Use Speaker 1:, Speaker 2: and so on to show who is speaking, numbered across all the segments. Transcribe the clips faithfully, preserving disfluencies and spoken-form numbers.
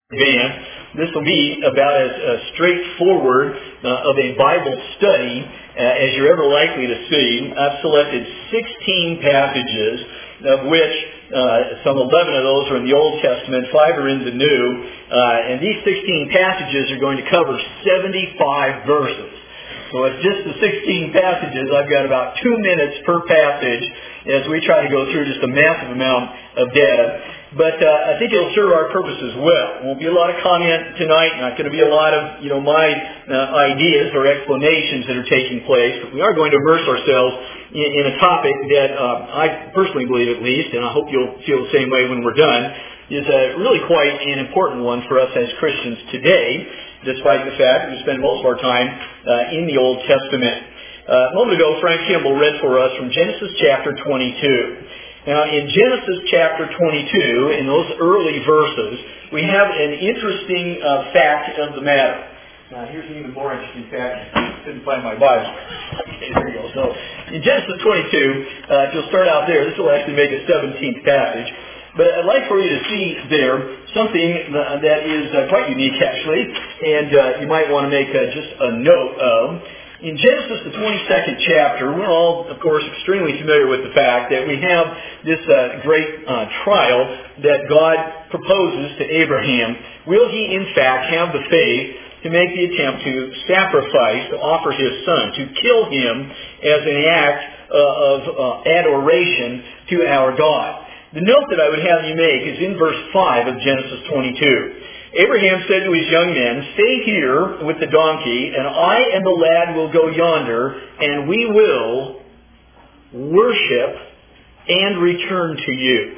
Speaker 1: Van. This will be about as uh, straightforward uh, of a Bible study uh, as you're ever likely to see. I've selected sixteen passages, of which uh, some eleven of those are in the Old Testament, five are in the New, uh, and these sixteen passages are going to cover seventy-five verses. So it's just the sixteen passages. I've got about two minutes per passage as we try to go through just a massive amount of data. But uh, I think it'll serve our purpose as well. Won't be a lot of comment tonight. Not going to be a lot of, you know, my uh, ideas or explanations that are taking place. But we are going to immerse ourselves in, in a topic that uh, I personally believe, at least, and I hope you'll feel the same way when we're done, is uh, really quite an important one for us as Christians today, despite the fact that we spend most of our time uh, in the Old Testament. Uh, a moment ago, Frank Kimball read for us from Genesis chapter twenty-two. Now, in Genesis chapter twenty-two, in those early verses, we have an interesting uh, fact of the matter. Now, here's an even more interesting fact. I couldn't find my Bible. Okay, there you go. So, in Genesis twenty-two, uh, if you'll start out there, this will actually make a seventeenth passage. But I'd like for you to see there something that is uh, quite unique, actually, and uh, you might want to make uh, just a note of. In Genesis, the twenty-second chapter, we're all, of course, extremely familiar with the fact that we have this uh, great uh, trial that God proposes to Abraham. Will he, in fact, have the faith to make the attempt to sacrifice, to offer his son, to kill him as an act uh, of uh, adoration to our God? The note that I would have you make is in verse five of Genesis twenty-two. Abraham said to his young men, "Stay here with the donkey, and I and the lad will go yonder, and we will worship and return to you."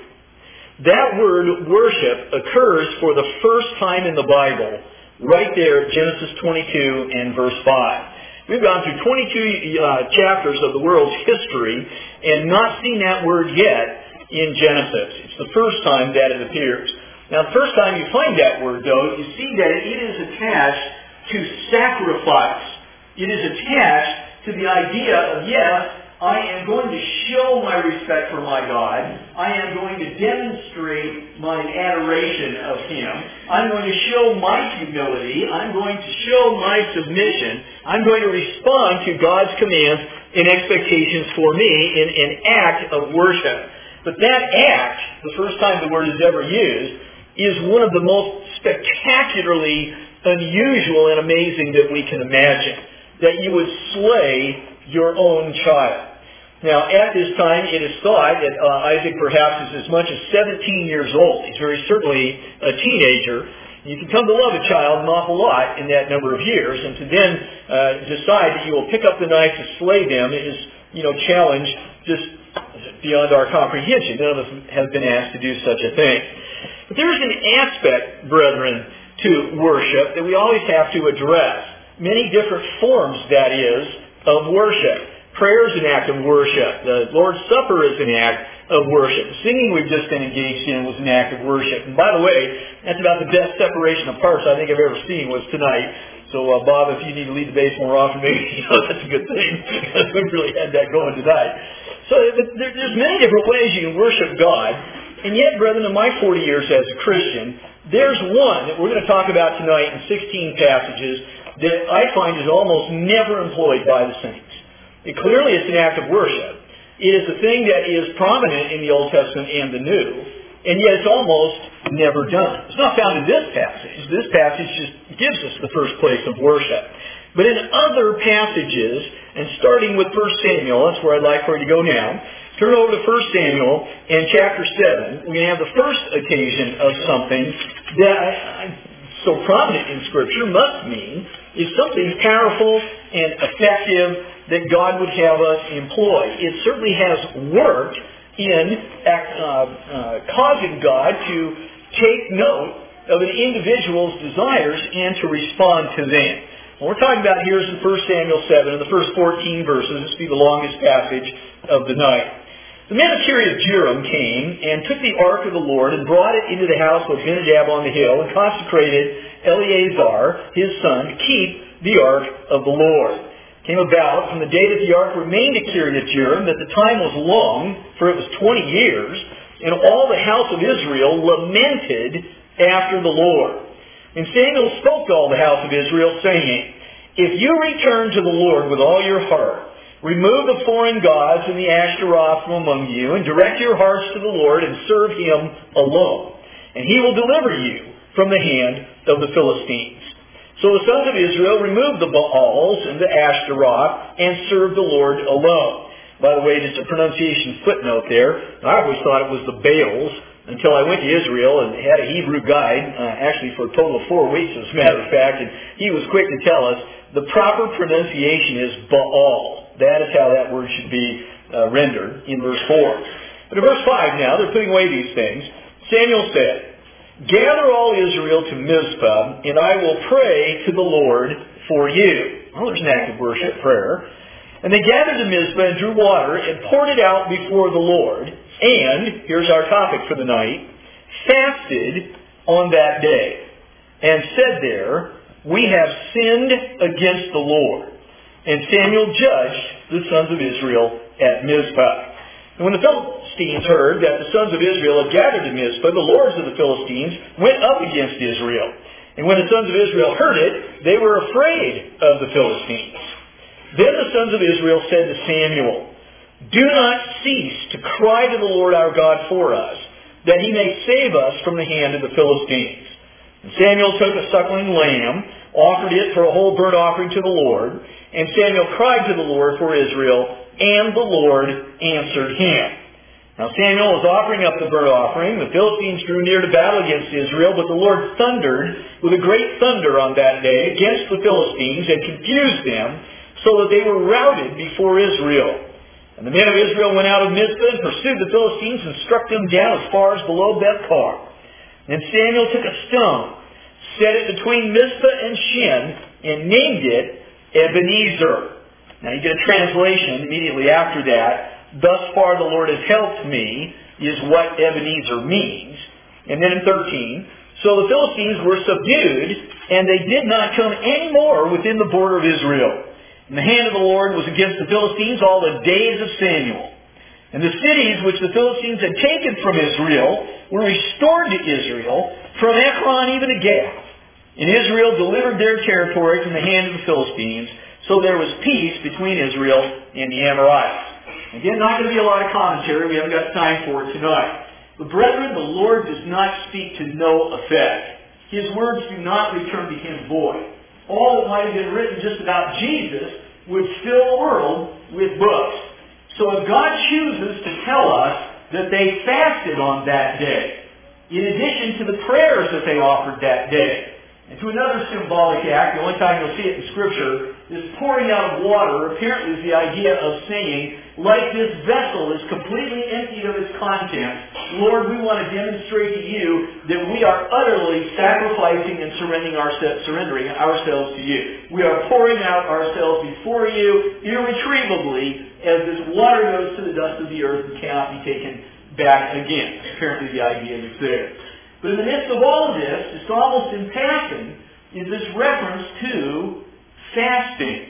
Speaker 1: That word worship occurs for the first time in the Bible, right there, Genesis twenty-two and verse five. We've gone through twenty-two uh, chapters of the world's history and not seen that word yet in Genesis. It's the first time that it appears. Now, the first time you find that word, though, you see that it is attached to sacrifice. It is attached to the idea of, yes, I am going to show my respect for my God. I am going to demonstrate my adoration of Him. I'm going to show my humility. I'm going to show my submission. I'm going to respond to God's commands and expectations for me in an act of worship. But that act, the first time the word is ever used, is one of the most spectacularly unusual and amazing that we can imagine. That you would slay your own child. Now, at this time, it is thought that uh, Isaac perhaps is as much as seventeen years old. He's very certainly a teenager. You can come to love a child an awful lot in that number of years, and to then uh, decide that you will pick up the knife to slay them is, you know, challenge just beyond our comprehension. None of us have been asked to do such a thing. But there is an aspect, brethren, to worship that we always have to address. Many different forms, that is, of worship. Prayer is an act of worship. The Lord's Supper is an act of worship. The singing we've just been engaged in was an act of worship. And by the way, that's about the best separation of parts I think I've ever seen was tonight. So, uh, Bob, if you need to lead the bass more often, maybe you know, that's a good thing, because we've really had that going tonight. So there, there's many different ways you can worship God. And yet, brethren, in my forty years as a Christian, there's one that we're going to talk about tonight in sixteen passages that I find is almost never employed by the saints. It clearly, it's an act of worship. It is a thing that is prominent in the Old Testament and the New, and yet it's almost never done. It's not found in this passage. This passage just gives us the first place of worship. But in other passages, and starting with First Samuel, that's where I'd like for you to go now, turn over to First Samuel and chapter seven. We're going to have the first occasion of something that I, I, so prominent in Scripture must mean is something powerful and effective that God would have us employ. It certainly has worked in uh, uh, causing God to take note of an individual's desires and to respond to them. What we're talking about here is in First Samuel seven, in the first fourteen verses. This will be the longest passage of the night. The men of Kiriath-Jearim came and took the ark of the Lord and brought it into the house of Abinadab on the hill and consecrated Eleazar, his son, to keep the ark of the Lord. It came about from the day that the ark remained at Kiriath-Jearim that the time was long, for it was twenty years, and all the house of Israel lamented after the Lord. And Samuel spoke to all the house of Israel, saying, If you return to the Lord with all your heart, remove the foreign gods and the Ashtaroth from among you, and direct your hearts to the Lord, and serve Him alone. And He will deliver you from the hand of the Philistines. So the sons of Israel removed the Baals and the Ashtaroth, and served the Lord alone. By the way, just a pronunciation footnote there. I always thought it was the Baals, until I went to Israel and had a Hebrew guide, uh, actually for a total of four weeks as a matter of fact, and he was quick to tell us the proper pronunciation is Baal. That is how that word should be uh, rendered in verse four. But in verse five now, they're putting away these things. Samuel said, Gather all Israel to Mizpah, and I will pray to the Lord for you. Well, there's an act of worship, prayer. And they gathered to Mizpah and drew water and poured it out before the Lord. And, here's our topic for the night, fasted on that day. And said there, We have sinned against the Lord. And Samuel judged the sons of Israel at Mizpah. And when the Philistines heard that the sons of Israel had gathered to Mizpah, the lords of the Philistines went up against Israel. And when the sons of Israel heard it, they were afraid of the Philistines. Then the sons of Israel said to Samuel, Do not cease to cry to the Lord our God for us, that He may save us from the hand of the Philistines. And Samuel took a suckling lamb, offered it for a whole burnt offering to the Lord, and Samuel cried to the Lord for Israel, and the Lord answered him. Now Samuel was offering up the burnt offering. The Philistines drew near to battle against Israel, but the Lord thundered with a great thunder on that day against the Philistines and confused them, so that they were routed before Israel. And the men of Israel went out of Mizpah and pursued the Philistines and struck them down as far as below Beth-car. Then Samuel took a stone, set it between Mizpah and Shin, and named it Ebenezer. Now you get a translation immediately after that. Thus far the Lord has helped me, is what Ebenezer means. And then in thirteen, So the Philistines were subdued, and they did not come any more within the border of Israel. And the hand of the Lord was against the Philistines all the days of Samuel. And the cities which the Philistines had taken from Israel were restored to Israel, from Ekron even to Gath. And Israel delivered their territory from the hand of the Philistines, so there was peace between Israel and the Amorites. Again, not going to be a lot of commentary. We haven't got time for it tonight. But brethren, the Lord does not speak to no effect. His words do not return to Him void. All that might have been written just about Jesus would fill the world with books. So if God chooses to tell us that they fasted on that day, in addition to the prayers that they offered that day, and to another symbolic act, the only time you'll see it in Scripture, is pouring out of water, apparently is the idea of saying, like this vessel is completely emptied of its contents, Lord, we want to demonstrate to you that we are utterly sacrificing and surrendering ourselves, surrendering ourselves to you. We are pouring out ourselves before you irretrievably as this water goes to the dust of the earth and cannot be taken back again. Apparently the idea is there. But in the midst of all of this, just almost in passing, is this reference to fasting.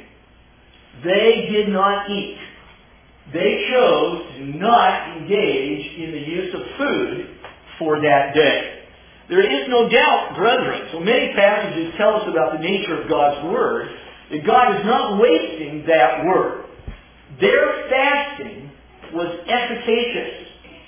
Speaker 1: They did not eat. They chose to not engage in the use of food for that day. There is no doubt, brethren, so many passages tell us about the nature of God's Word, that God is not wasting that Word. Their fasting was efficacious.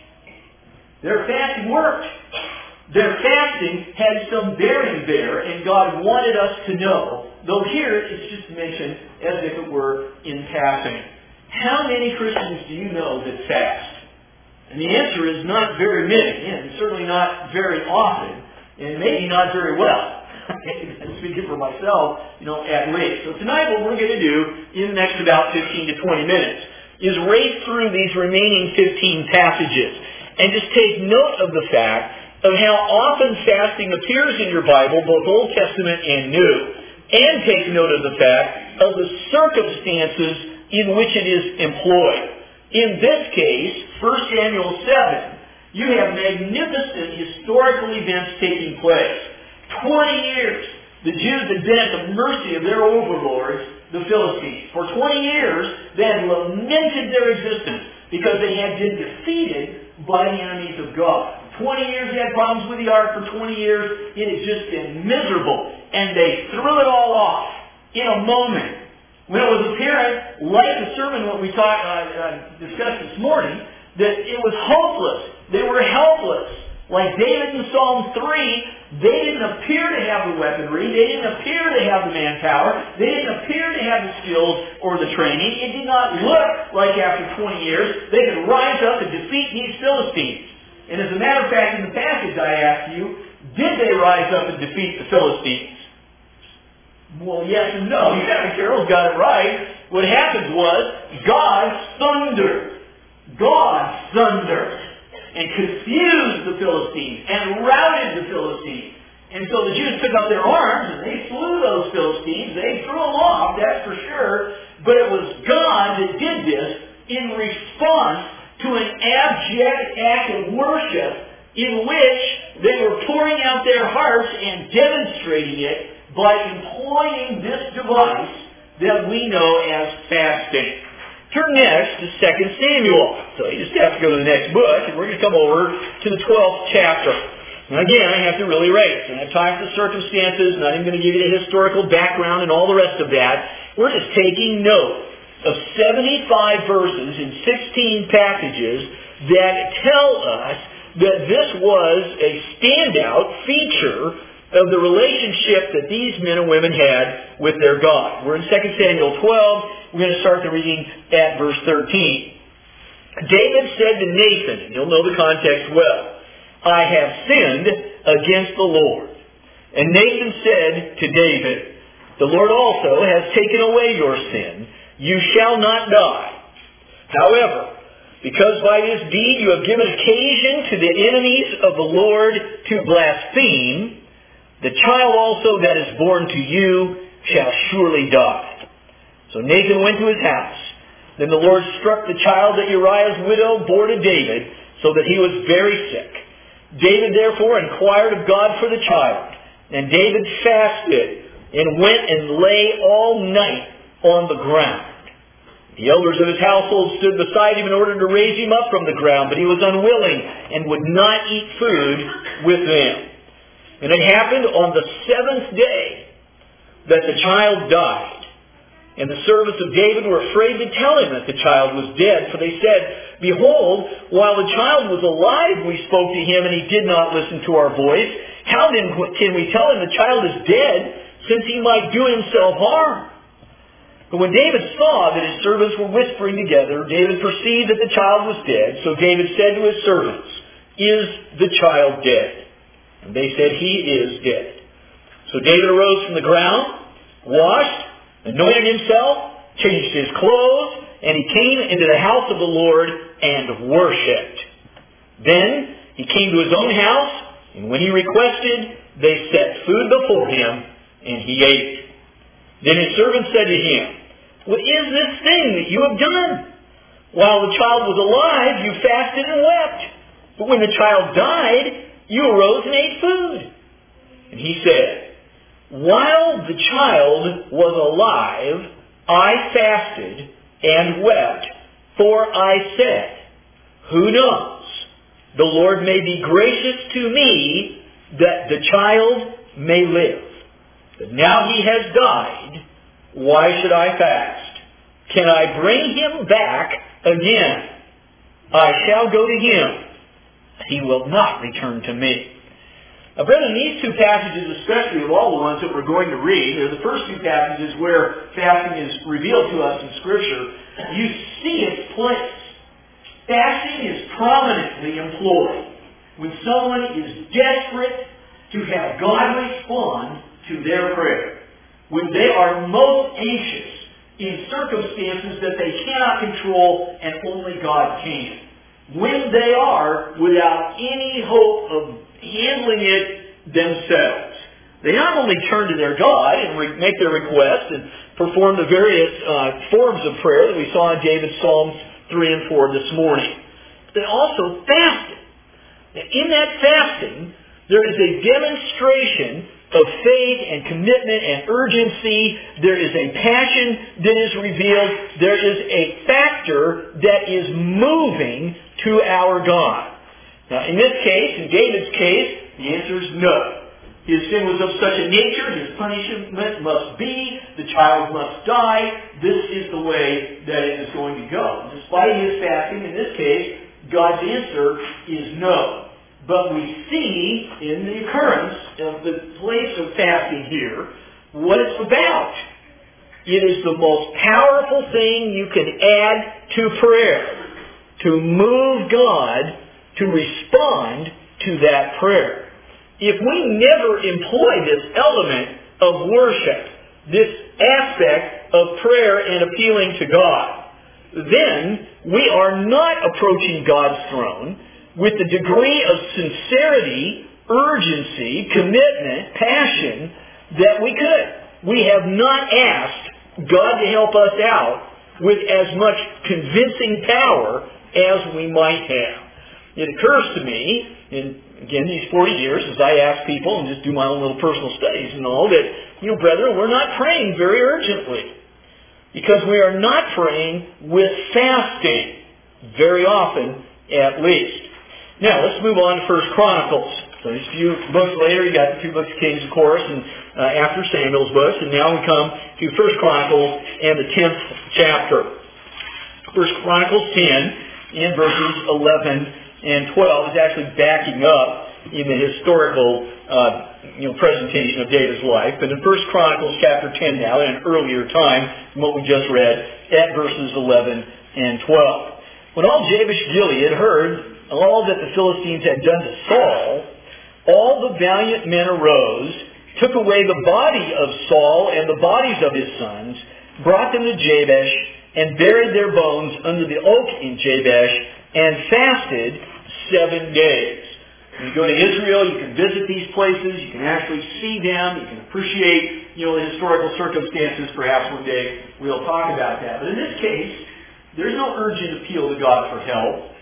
Speaker 1: Their fasting worked. Their fasting had some bearing there, and God wanted us to know, though here it's just mentioned as if it were in passing. How many Christians do you know that fast? And the answer is not very many, and certainly not very often, and maybe not very well. I'm speaking for myself, you know, at least. So tonight what we're going to do in the next about fifteen to twenty minutes is race through these remaining fifteen passages and just take note of the fact of how often fasting appears in your Bible, both Old Testament and New, and take note of the fact of the circumstances in which it is employed. In this case, First Samuel seven, you have magnificent historical events taking place. Twenty years, the Jews had been at the mercy of their overlords, the Philistines. For twenty years, they had lamented their existence because they had been defeated by the enemies of God. twenty years, they had problems with the ark for twenty years. It has just been miserable. And they threw it all off in a moment. When it was apparent, like the sermon what we talked, uh, uh, discussed this morning, that it was hopeless. They were helpless. Like David in Psalm three, they didn't appear to have the weaponry. They didn't appear to have the manpower. They didn't appear to have the skills or the training. It did not look like after twenty years they could rise up and defeat these Philistines. And as a matter of fact, in the passage I asked you, did they rise up and defeat the Philistines? Well, yes and no. Yeah, Carol's got it right. What happened was God thundered. God thundered. And confused the Philistines and routed the Philistines. And so the Jews took up their arms and they slew those Philistines. They threw them off, that's for sure. But it was God that did this in response to an abject act of worship in which they were pouring out their hearts and demonstrating it by employing this device that we know as fasting. Turn next to Second Samuel. So you just have to go to the next book, and we're going to come over to the twelfth chapter. And again, I have to really race. And I've talked the circumstances, not even going to give you the historical background and all the rest of that. We're just taking note of seventy-five verses in sixteen passages that tell us that this was a standout feature of the relationship that these men and women had with their God. We're in Second Samuel twelve. We're going to start the reading at verse thirteen. David said to Nathan, and you'll know the context well, I have sinned against the Lord. And Nathan said to David, the Lord also has taken away your sin. You shall not die. However, because by this deed you have given occasion to the enemies of the Lord to blaspheme, the child also that is born to you shall surely die. So Nathan went to his house. Then the Lord struck the child that Uriah's widow bore to David, so that he was very sick. David therefore inquired of God for the child. And David fasted and went and lay all night on the ground. The elders of his household stood beside him in order to raise him up from the ground, but he was unwilling and would not eat food with them. And it happened on the seventh day that the child died. And the servants of David were afraid to tell him that the child was dead, for they said, behold, while the child was alive we spoke to him, and he did not listen to our voice. How then can we tell him the child is dead, since he might do himself harm? But when David saw that his servants were whispering together, David perceived that the child was dead. So David said to his servants, is the child dead? And they said, he is dead. So David arose from the ground, washed, anointed himself, changed his clothes, and he came into the house of the Lord and worshipped. Then he came to his own house, and when he requested, they set food before him, and he ate. Then his servant said to him, what is this thing that you have done? While the child was alive, you fasted and wept. But when the child died, you arose and ate food. And he said, while the child was alive, I fasted and wept, for I said, who knows? The Lord may be gracious to me that the child may live. But now he has died, why should I fast? Can I bring him back again? I shall go to him. He will not return to me. Now, brethren, these two passages, especially of all the ones that we're going to read, are the first two passages where fasting is revealed to us in Scripture. You see its place. Fasting is prominently employed when someone is desperate to have God respond to their prayer. When they are most anxious in circumstances that they cannot control and only God can. When they are without any hope of handling it themselves. They not only turn to their God and re- make their requests and perform the various uh, forms of prayer that we saw in David's Psalms three and four this morning, they also fasted. And in that fasting, there is a demonstration of faith and commitment and urgency. There is a passion that is revealed. There is a factor that is moving to our God. Now, in this case, in David's case, the answer is no. His sin was of such a nature, his punishment must be, the child must die. This is the way that it is going to go. Despite his fasting, in this case, God's answer is no. But we see in the occurrence of the place of fasting here what it's about. It is the most powerful thing you can add to prayer, to move God to respond to that prayer. If we never employ this element of worship, this aspect of prayer and appealing to God, then we are not approaching God's throne with the degree of sincerity, urgency, commitment, passion that we could. We have not asked God to help us out with as much convincing power as we might have. It occurs to me, in, again, these forty years, as I ask people and just do my own little personal studies and all, that, you know, brethren, we're not praying very urgently. Because we are not praying with fasting, very often at least. Now, let's move on to First Chronicles. So these few books later, you got the two books of Kings, of course, and uh, after Samuel's books, and now we come to First Chronicles and the tenth chapter. First Chronicles ten, in verses eleven and twelve, is actually backing up in the historical uh, you know, presentation of David's life. But in First Chronicles chapter ten now, in an earlier time than what we just read, at verses eleven and twelve. When all Jabesh Gilead heard all that the Philistines had done to Saul, all the valiant men arose, took away the body of Saul and the bodies of his sons, brought them to Jabesh, and buried their bones under the oak in Jabesh, and fasted seven days. When you go to Israel, you can visit these places, you can actually see them, you can appreciate, you know, the historical circumstances. Perhaps one day we'll talk about that. But in this case, there's no urgent appeal to God for help.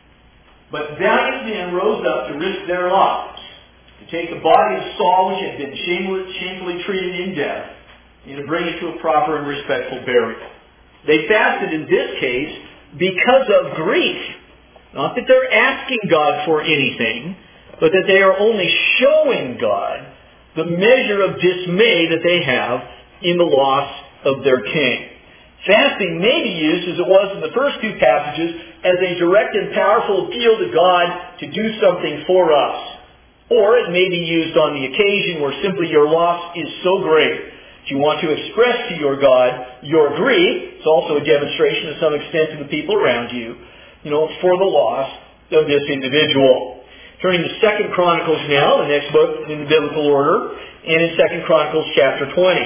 Speaker 1: But valiant men rose up to risk their lives, to take the body of Saul, which had been shamefully, shamefully treated in death, and to bring it to a proper and respectful burial. They fasted in this case because of grief. Not that they're asking God for anything, but that they are only showing God the measure of dismay that they have in the loss of their king. Fasting may be used, as it was in the first two passages, as a direct and powerful appeal to God to do something for us. Or it may be used on the occasion where simply your loss is so great that you want to express to your God your grief. It's also a demonstration to some extent to the people around you, you know, for the loss of this individual. Turning to Second Chronicles now, the next book in the biblical order, and in Second Chronicles chapter twenty.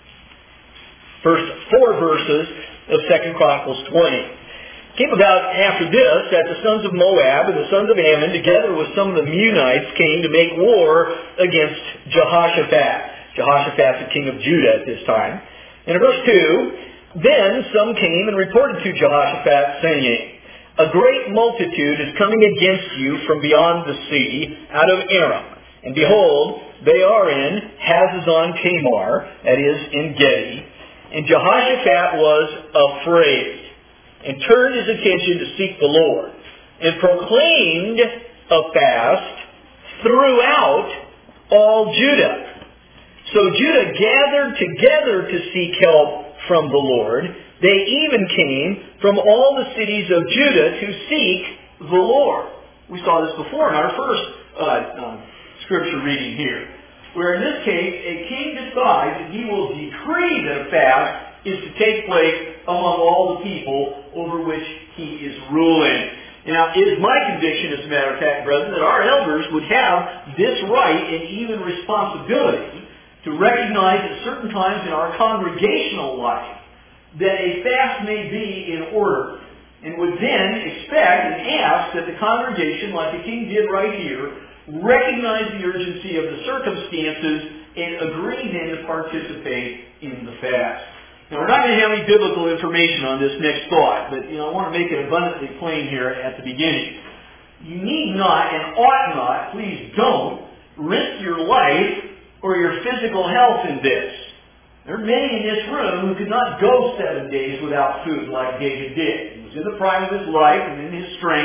Speaker 1: First four verses of Second Chronicles twenty. It came about after this that the sons of Moab and the sons of Ammon, together with some of the Meunites, came to make war against Jehoshaphat. Jehoshaphat, the king of Judah at this time. And in verse two, then some came and reported to Jehoshaphat, saying, a great multitude is coming against you from beyond the sea, out of Aram. And behold, they are in Hazazon Tamar, that is, in Gedi. And Jehoshaphat was afraid, and turned his attention to seek the Lord, and proclaimed a fast throughout all Judah. So Judah gathered together to seek help from the Lord. They even came from all the cities of Judah to seek the Lord. We saw this before in our first uh, uh, scripture reading here, where in this case, a king decides that he will decree that a fast is to take place among all the people over which he is ruling. Now, it is my conviction, as a matter of fact, brethren, that our elders would have this right and even responsibility to recognize at certain times in our congregational life that a fast may be in order, and would then expect and ask that the congregation, like the king did right here, recognize the urgency of the circumstances and agree then to participate in the fast. Now, we're not going to have any biblical information on this next thought, but you know, I want to make it abundantly plain here at the beginning. You need not and ought not, please don't, risk your life or your physical health in this. There are many in this room who could not go seven days without food like David did. He was in the prime of his life and in his strength,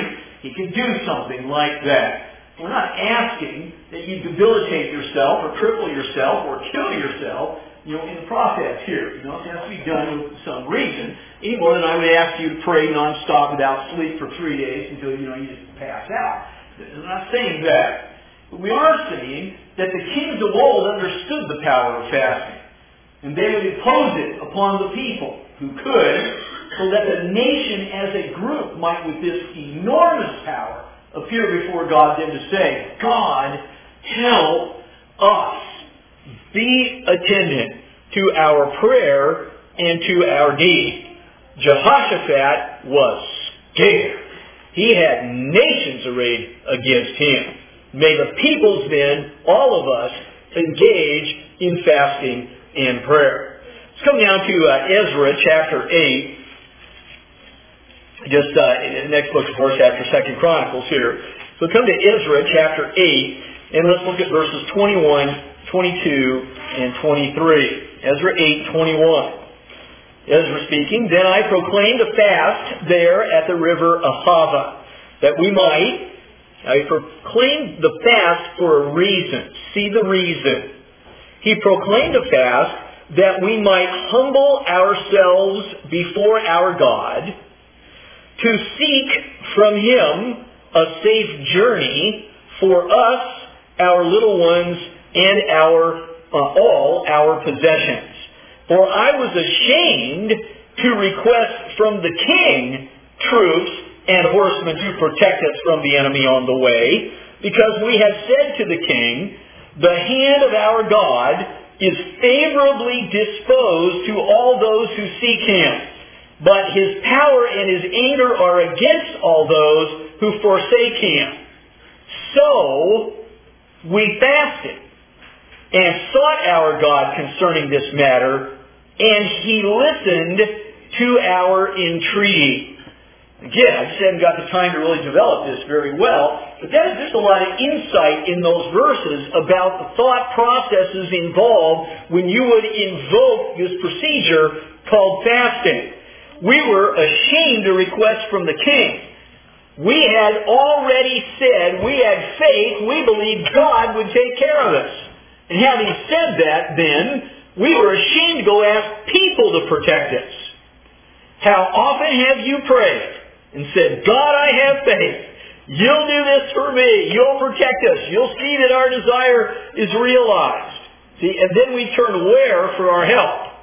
Speaker 1: he can do something like that. We're not asking that you debilitate yourself or cripple yourself or kill yourself, you know, in the process here. You know, it has to be done with some reason. Any more than I would ask you to pray nonstop without sleep for three days until, you know, you just pass out. I'm not saying that. But we are saying that the kings of old understood the power of fasting. And they would impose it upon the people who could, so that the nation as a group might, with this enormous power, appear before God, then to say, God, help us. Be attendant to our prayer and to our need. Jehoshaphat was scared. He had nations arrayed against him. May the peoples then, all of us, engage in fasting and prayer. Let's come down to uh, Ezra chapter eight. Just uh, in the next book, of course, after Second Chronicles here. So come to Ezra chapter eight, and let's look at verses twenty-one, twenty-two, and twenty-three. Ezra eight, twenty-one. Ezra speaking, Then I proclaimed a fast there at the river Ahava, that we might, I proclaimed the fast for a reason. See the reason. He proclaimed a fast that we might humble ourselves before our God, to seek from Him a safe journey for us, our little ones, and our uh, all our possessions. For I was ashamed to request from the king troops and horsemen to protect us from the enemy on the way, because we have said to the king, the hand of our God is favorably disposed to all those who seek Him, but His power and His anger are against all those who forsake Him. So we fasted and sought our God concerning this matter, and He listened to our entreaty. Again, I just haven't got the time to really develop this very well, but that is just a lot of insight in those verses about the thought processes involved when you would invoke this procedure called fasting. We were ashamed to request from the king. We had already said, we had faith, we believed God would take care of us. And having said that, then, we were ashamed to go ask people to protect us. How often have you prayed and said, God, I have faith. You'll do this for me. You'll protect us. You'll see that our desire is realized. See, and then we turn where for our help?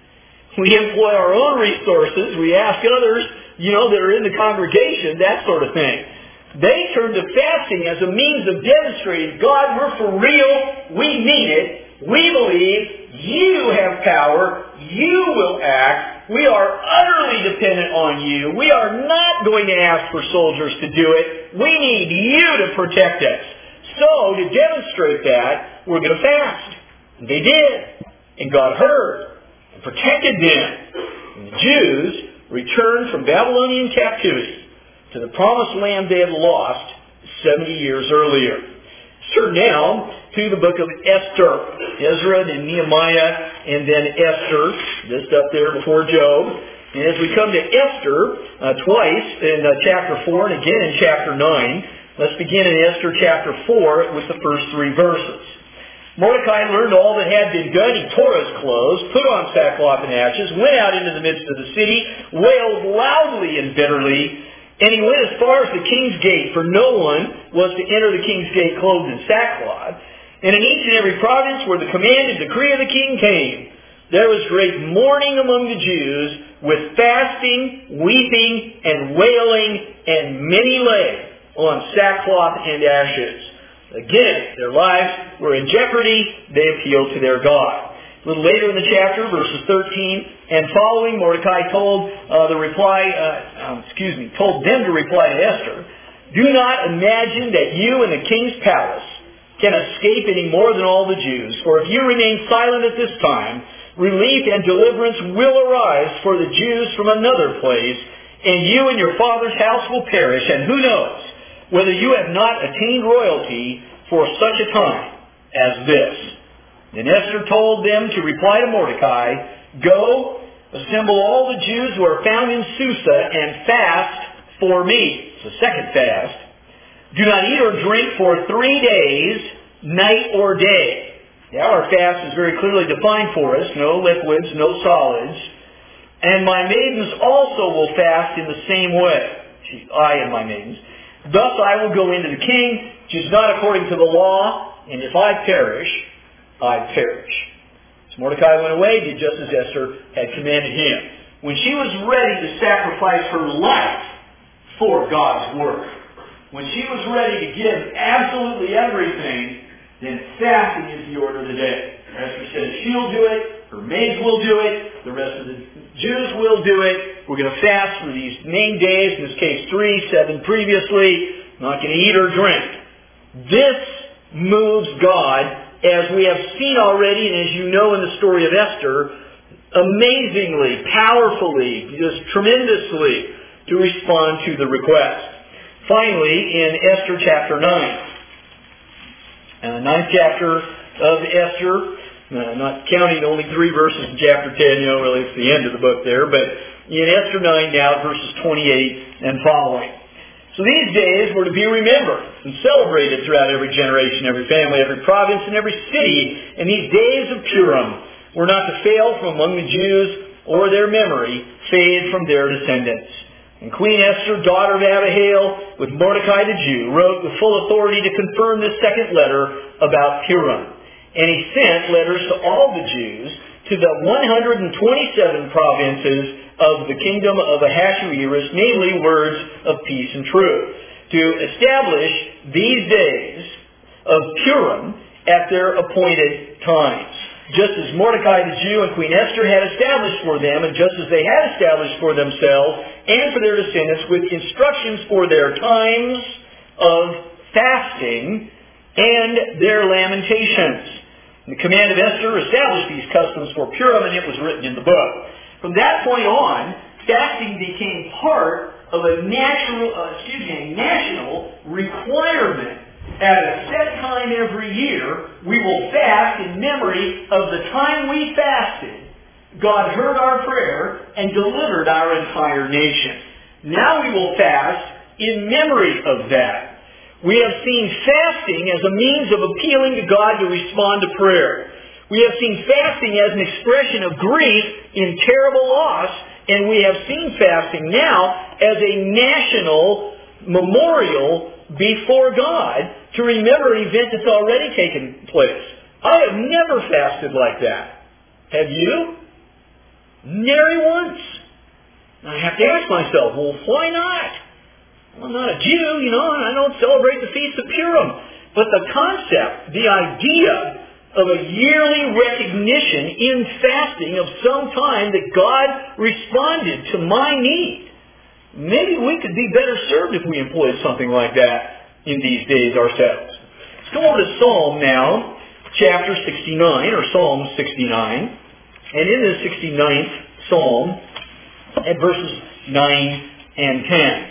Speaker 1: We employ our own resources. We ask others, you know, that are in the congregation, that sort of thing. They turn to fasting as a means of demonstrating, God, we're for real. We mean it. We believe you have power. You will act. We are utterly dependent on you. We are not going to ask for soldiers to do it. We need you to protect us. So, to demonstrate that, we're going to fast. And they did. And God heard and protected them. And the Jews returned from Babylonian captivity to the promised land they had lost seventy years earlier. Turn now to the book of Esther. Ezra and Nehemiah and then Esther, just up there before Job. And as we come to Esther, uh, twice in uh, chapter four and again in chapter nine, let's begin in Esther chapter four with the first three verses. Mordecai learned all that had been done. He tore his clothes, put on sackcloth and ashes, went out into the midst of the city, wailed loudly and bitterly, and he went as far as the king's gate, for no one was to enter the king's gate clothed in sackcloth. And in each and every province where the command and decree of the king came, there was great mourning among the Jews, with fasting, weeping, and wailing, and many lay on sackcloth and ashes. Again, their lives were in jeopardy. They appealed to their God. A little later in the chapter, verses thirteen and following, Mordecai told uh, the reply, uh, um, excuse me, told them to reply to Esther, do not imagine that you in the king's palace can escape any more than all the Jews. For if you remain silent at this time, relief and deliverance will arise for the Jews from another place, and you and your father's house will perish. And who knows whether you have not attained royalty for such a time as this. Then Esther told them to reply to Mordecai, go, assemble all the Jews who are found in Susa, and fast for me. It's the second fast. Do not eat or drink for three days, night or day. Now our fast is very clearly defined for us. No liquids, no solids. And my maidens also will fast in the same way. She, I and my maidens. Thus I will go into the king, which is not according to the law, and if I perish, I perish. So Mordecai went away, did just as Esther had commanded him. When she was ready to sacrifice her life for God's work, when she was ready to give absolutely everything, then fasting is the order of the day. Esther said she'll do it, her maids will do it, the rest of the Jews will do it. We're going to fast for these named days, in this case three, seven previously. Not going to eat or drink. This moves God, as we have seen already, and as you know in the story of Esther, amazingly, powerfully, just tremendously, to respond to the request. Finally, in Esther chapter nine, uh, ninth chapter of Esther, uh, not counting only three verses in chapter ten, you know, really it's the end of the book there, but in Esther nine now, verses twenty-eight and following. So these days were to be remembered and celebrated throughout every generation, every family, every province, and every city. And these days of Purim were not to fail from among the Jews, or their memory fade from their descendants. And Queen Esther, daughter of Abihail, with Mordecai the Jew, wrote with full authority to confirm this second letter about Purim. And he sent letters to all the Jews to the one hundred twenty-seven provinces of the kingdom of Ahasuerus, namely words of peace and truth, to establish these days of Purim at their appointed times. Just as Mordecai the Jew and Queen Esther had established for them, and just as they had established for themselves and for their descendants with instructions for their times of fasting and their lamentations. The command of Esther established these customs for Purim, and it was written in the book. From that point on, fasting became part of a natural, uh, excuse me, a national requirement. At a set time every year, we will fast in memory of the time we fasted. God heard our prayer and delivered our entire nation. Now we will fast in memory of that. We have seen fasting as a means of appealing to God to respond to prayer. We have seen fasting as an expression of grief in terrible loss, and we have seen fasting now as a national memorial before God to remember an event that's already taken place. I have never fasted like that. Have you? Nary once. I have to ask myself, well, why not? Well, I'm not a Jew, you know, and I don't celebrate the Feast of Purim. But the concept, the idea of a yearly recognition in fasting of some time that God responded to my need. Maybe we could be better served if we employed something like that in these days ourselves. Let's go over to Psalm now, chapter sixty-nine, or Psalm sixty-nine. And in the sixty-ninth Psalm, at verses nine and ten.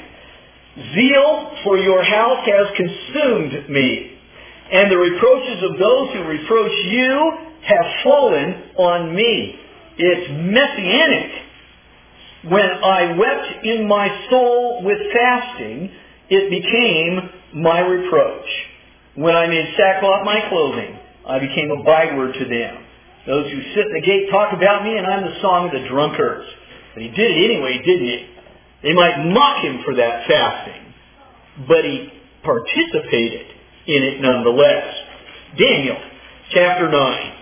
Speaker 1: Zeal for your house has consumed me, and the reproaches of those who reproach you have fallen on me. It's messianic. When I wept in my soul with fasting, it became my reproach. When I made sackcloth my clothing, I became a byword to them. Those who sit in the gate talk about me, and I'm the song of the drunkards. But he did it anyway, didn't he? They might mock him for that fasting, but he participated in it nonetheless. Daniel, chapter nine.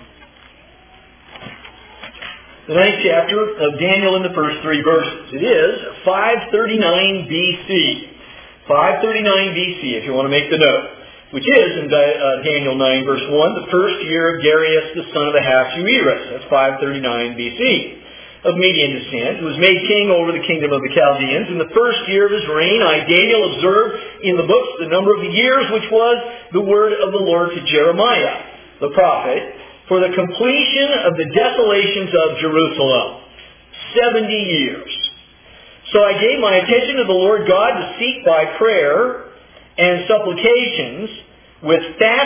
Speaker 1: The ninth chapter of Daniel in the first three verses. It is five thirty-nine B C. five thirty-nine B C, if you want to make the note. Which is, in uh, Daniel nine, verse one, the first year of Darius, the son of Ahasuerus. That's five thirty-nine B C. Of Median descent, who was made king over the kingdom of the Chaldeans. In the first year of his reign, I, Daniel, observed in the books the number of the years, which was the word of the Lord to Jeremiah, the prophet, for the completion of the desolations of Jerusalem. Seventy years. So I gave my attention to the Lord God to seek by prayer and supplications with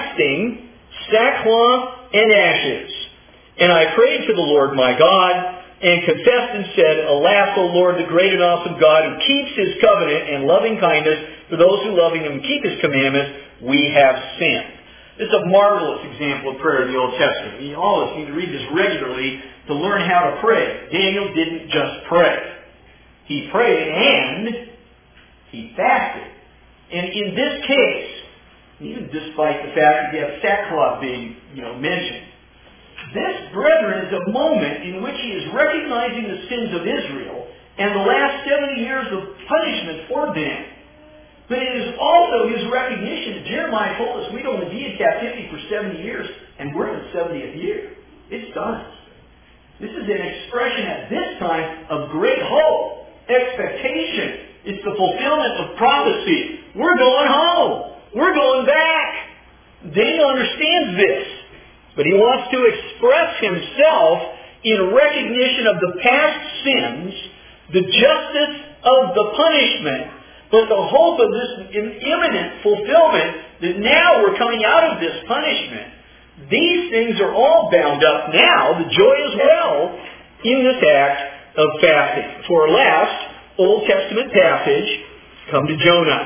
Speaker 1: fasting, sackcloth, and ashes. And I prayed to the Lord my God and confessed and said, Alas, O Lord, the great and awesome God, who keeps His covenant and loving kindness for those who love Him and keep His commandments, we have sinned. This is a marvelous example of prayer in the Old Testament. You always need to read this regularly to learn how to pray. Daniel didn't just pray. He prayed and he fasted. And in this case, even despite the fact that you have sackcloth being, you know, mentioned, this, brethren, is a moment in which he is recognizing the sins of Israel and the last seventy years of punishment for them. But it is also his recognition that Jeremiah told us we'd only be in captivity for seventy years, and we're in the seventieth year. It's done. This is an expression at this time of great hope, expectation. It's the fulfillment of prophecy. We're going home. We're going back. Daniel understands this. But he wants to express himself in recognition of the past sins, the justice of the punishment, but the hope of this imminent fulfillment that now we're coming out of this punishment. These things are all bound up now, the joy as well, in this act of fasting. For our last Old Testament passage, come to Jonah.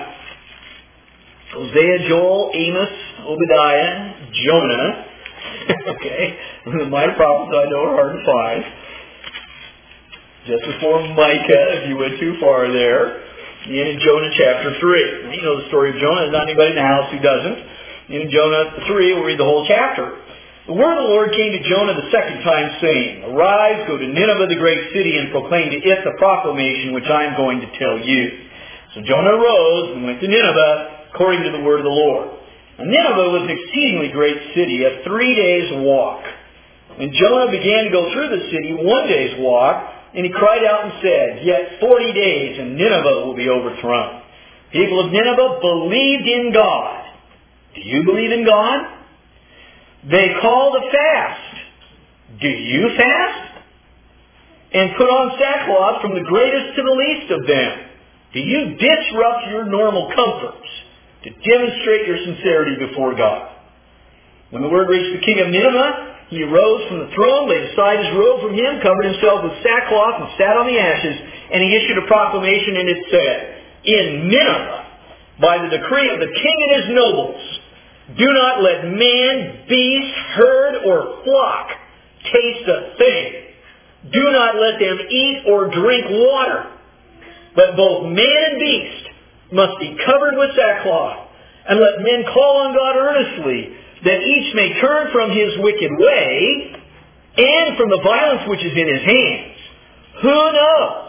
Speaker 1: Hosea, Joel, Amos, Obadiah, Jonah. Okay, the minor prophets I know are hard to find. Just before Micah, if you went too far there, and in Jonah chapter three. Now, you know the story of Jonah. There's not anybody in the house who doesn't. In Jonah three, we'll read the whole chapter. The word of the Lord came to Jonah the second time, saying, Arise, go to Nineveh, the great city, and proclaim to it the proclamation which I am going to tell you. So Jonah arose and went to Nineveh, according to the word of the Lord. And Nineveh was an exceedingly great city, a three days' walk. And Jonah began to go through the city one day's walk, and he cried out and said, Yet forty days, and Nineveh will be overthrown. People of Nineveh believed in God. Do you believe in God? They called a fast. Do you fast? And put on sackcloth from the greatest to the least of them. Do you disrupt your normal comforts to demonstrate your sincerity before God? When the word reached the king of Nineveh, he arose from the throne, laid aside his robe from him, covered himself with sackcloth, and sat on the ashes, and he issued a proclamation, and it said, In Nineveh, by the decree of the king and his nobles, do not let man, beast, herd, or flock taste a thing. Do not let them eat or drink water. But both man and beast must be covered with sackcloth, and let men call on God earnestly, that each may turn from his wicked way, and from the violence which is in his hands. Who knows?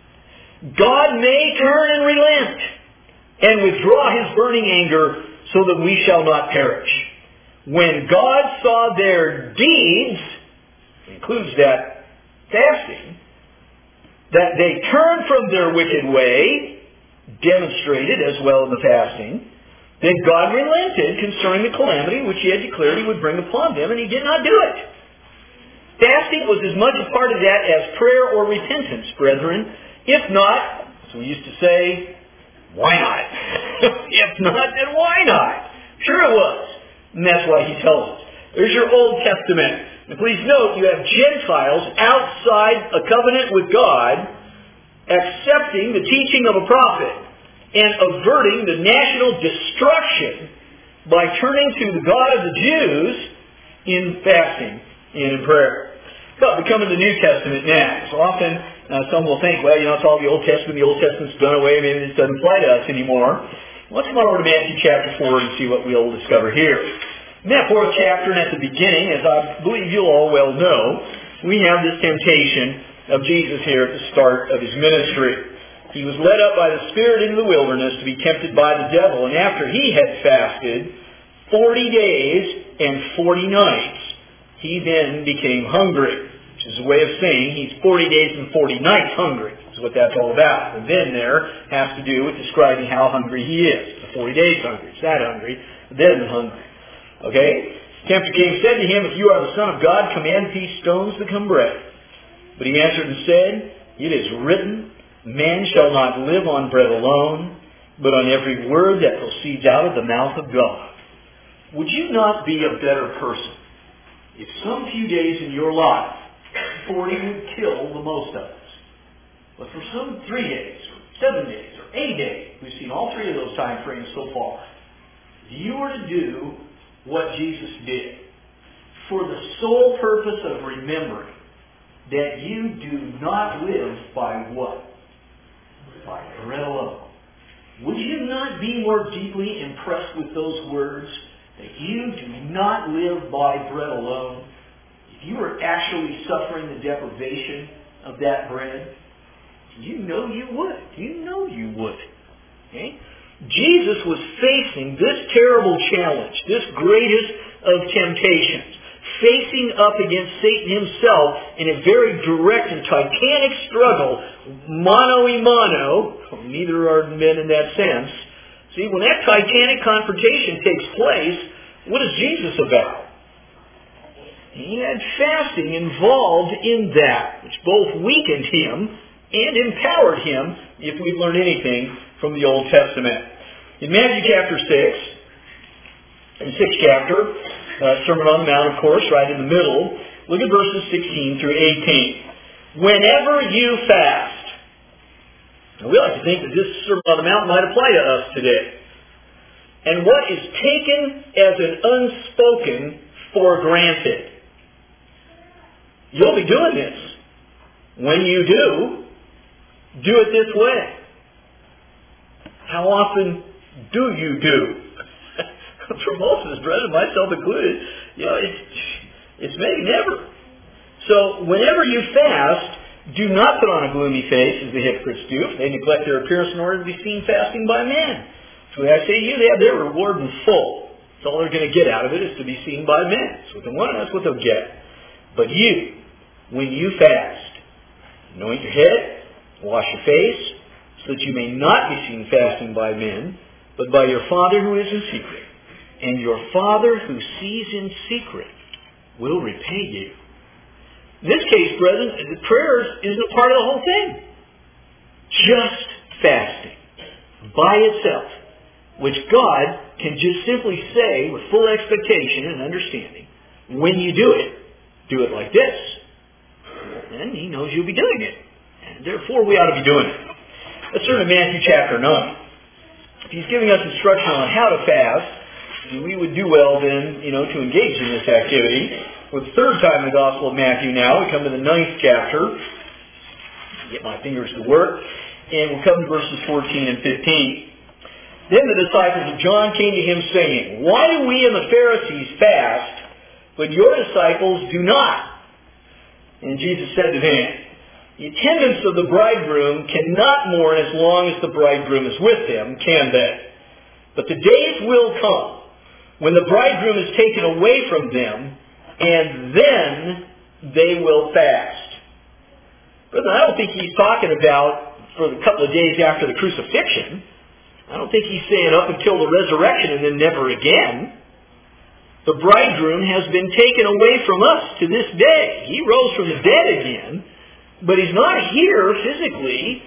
Speaker 1: God may turn and relent, and withdraw his burning anger, so that we shall not perish. When God saw their deeds, includes that fasting, that they turned from their wicked way, demonstrated as well in the fasting, then God relented concerning the calamity which he had declared he would bring upon them, and he did not do it. Fasting was as much a part of that as prayer or repentance, brethren. If not, as we used to say, why not? If not, then why not? Sure it was. And that's why he tells us. There's your Old Testament. And please note, you have Gentiles outside a covenant with God accepting the teaching of a prophet and averting the national destruction by turning to the God of the Jews in fasting and in prayer. But we come to the New Testament now. So often uh, some will think, well, you know, it's all the Old Testament. The Old Testament's done away. Maybe this doesn't apply to us anymore. Let's come on over to Matthew chapter four and see what we'll discover here. In that fourth chapter and at the beginning, as I believe you'll all well know, we have this temptation of Jesus here at the start of his ministry. He was led up by the Spirit into the wilderness to be tempted by the devil. And after he had fasted forty days and forty nights, he then became hungry, which is a way of saying he's forty days and forty nights hungry. That's what that's all about. The then there has to do with describing how hungry he is. The forty days hungry. He's that hungry. The then hungry. Okay? The tempter came and said to him, If you are the Son of God, command these stones to become bread. But he answered and said, It is written, Man shall not live on bread alone, but on every word that proceeds out of the mouth of God. Would you not be a better person if some few days in your life forty would kill the most of us. But for some three days, or seven days, or eight days, we've seen all three of those time frames so far. If you were to do what Jesus did, for the sole purpose of remembering that you do not live by what? By bread alone. Would you not be more deeply impressed with those words? That you do not live by bread alone. If you were actually suffering the deprivation of that bread, you know you would. You know you would. Okay? Jesus was facing this terrible challenge, this greatest of temptations, facing up against Satan himself in a very direct and titanic struggle, mano a mano. Neither are men in that sense. See, when that titanic confrontation takes place, what is Jesus about? He had fasting involved in that, which both weakened him and empowered him, if we've learned anything from the Old Testament. In Matthew chapter six, in the sixth chapter, uh, Sermon on the Mount, of course, right in the middle, look at verses sixteen through eighteen. Whenever you fast. Now, we like to think that this Sermon on the Mount might apply to us today. And what is taken as an unspoken for granted. You'll be doing this. When you do, do it this way. How often do you do? For most of us, brethren, myself included, you know, it's, it's maybe never. So, whenever you fast, do not put on a gloomy face as the hypocrites do, for they neglect their appearance in order to be seen fasting by men. So when I say to you, they have their reward in full. That's all they're going to get out of it is to be seen by men. So what they want, that's what they'll get. But you, when you fast, anoint your head, wash your face, so that you may not be seen fasting by men, but by your Father who is in secret. And your Father who sees in secret will repay you. In this case, brethren, the prayer isn't a part of the whole thing. Just fasting by itself, which God can just simply say with full expectation and understanding, when you do it, do it like this. And He knows you'll be doing it. And therefore, we ought to be doing it. Let's turn to Matthew chapter nine. If He's giving us instruction on how to fast, we would do well then, you know, to engage in this activity. For the third time in the Gospel of Matthew now, we come to the ninth chapter. Get my fingers to work. And we'll come to verses fourteen and fifteen. Then the disciples of John came to Him saying, Why do we and the Pharisees fast, but your disciples do not? And Jesus said to them, The attendants of the bridegroom cannot mourn as long as the bridegroom is with them, can they? But the days will come when the bridegroom is taken away from them, and then they will fast. Brother, I don't think He's talking about for the couple of days after the crucifixion. I don't think He's saying up until the resurrection and then never again. The bridegroom has been taken away from us to this day. He rose from the dead again, but He's not here physically.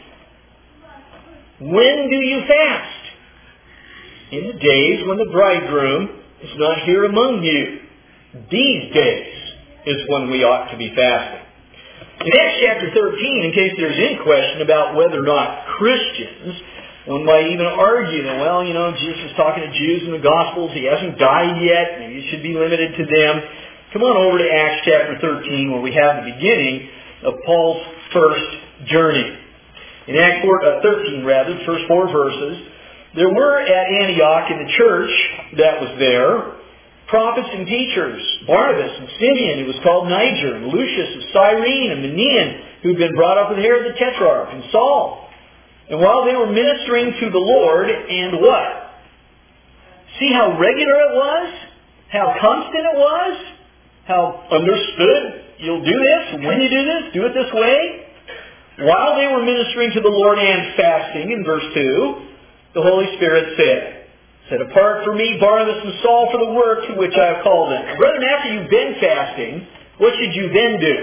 Speaker 1: When do you fast? In the days when the bridegroom is not here among you. These days is when we ought to be fasting. In Acts chapter thirteen, in case there's any question about whether or not Christians, one might even argue that, well, you know, Jesus is talking to Jews in the Gospels. He hasn't died yet. Maybe it should be limited to them. Come on over to Acts chapter thirteen, where we have the beginning of Paul's first journey. In Acts thirteen, rather, the first four verses, there were at Antioch in the church that was there prophets and teachers, Barnabas and Simeon, who was called Niger, and Lucius of Cyrene, and Manaen, who had been brought up with Herod the Tetrarch, and Saul. And while they were ministering to the Lord, and what? See how regular it was? How constant it was? How understood? You'll do this, and when you do this, do it this way. While they were ministering to the Lord and fasting, in verse two, the Holy Spirit said, Set apart for me Barnabas and Saul for the work to which I have called them. Brethren, after you've been fasting, what should you then do?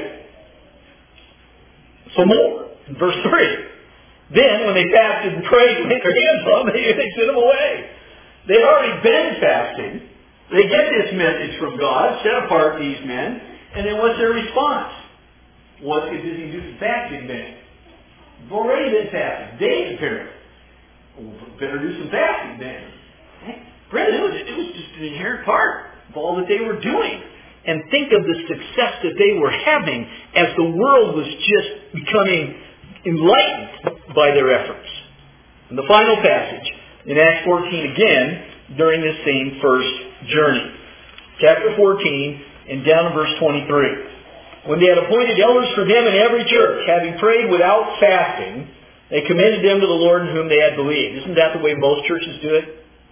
Speaker 1: Some more. In verse three. Then, when they fasted and prayed and laid their hands on them, they, they sent them away. They'd already been fasting. They get this message from God, set apart these men, and then what's their response? Well, let's get busy and do some fasting then. We've already been fasting. Days apparently. Well, better do some fasting then. Brethren, it was, it was just an inherent part of all that they were doing. And think of the success that they were having as the world was just becoming enlightened by their efforts. And the final passage in Acts fourteen again during this same first journey. Chapter fourteen and down in verse twenty-three. When they had appointed elders for them in every church, having prayed without fasting, they commended them to the Lord in whom they had believed. Isn't that the way most churches do it?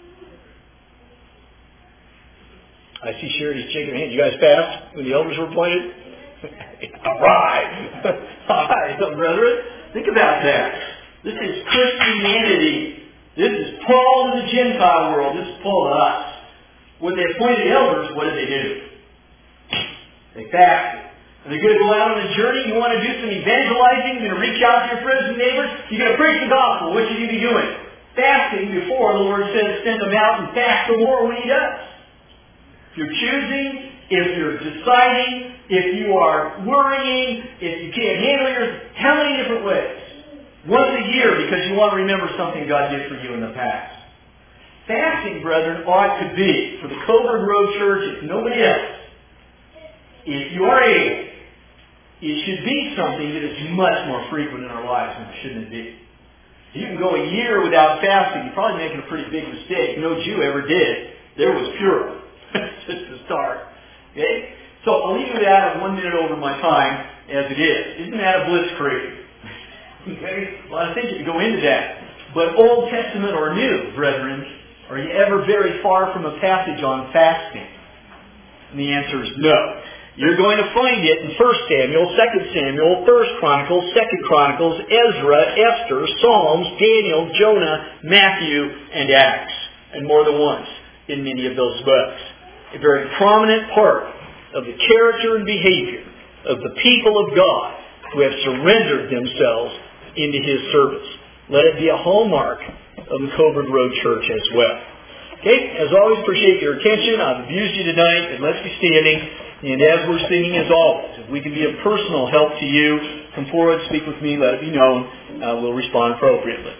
Speaker 1: I see Charity's shaking her hand. You guys fast when the elders were appointed? All right. All right, brethren. Think about that. This is Christianity. This is Paul to the Gentile world. This is Paul to us. When they appointed elders, what did they do? They fasted. Are they going to go out on a journey? You want to do some evangelizing? You're going to reach out to your friends and neighbors? You're going to preach the gospel. What should you be doing? Fasting before the Lord says send them out and fast the more when He does. If you're choosing, if you're deciding, if you are worrying, if you can't handle yours, how many different ways? Once a year because you want to remember something God did for you in the past. Fasting, brethren, ought to be, for the Coburg Road Church, if nobody else, if you are able, it should be something that is much more frequent in our lives than it shouldn't be. You can go a year without fasting, you're probably making a pretty big mistake. No Jew ever did. There was pure. Just to start. Okay? So I'll leave you that at one minute over my time as it is. Isn't that a blitzkrieg? Okay? Well, I think you can go into that. But Old Testament or New, brethren, are you ever very far from a passage on fasting? And the answer is no. You're going to find it in First Samuel, Second Samuel, First Chronicles, Second Chronicles, Ezra, Esther, Psalms, Daniel, Jonah, Matthew, and Acts. And more than once in many of those books. A very prominent part of the character and behavior of the people of God who have surrendered themselves into His service. Let it be a hallmark of the Coburg Road Church as well. Okay, as always, appreciate your attention. I've abused you tonight, and let's be standing. And as we're singing, as always, if we can be of personal help to you, come forward, speak with me, let it be known. Uh, we'll respond appropriately.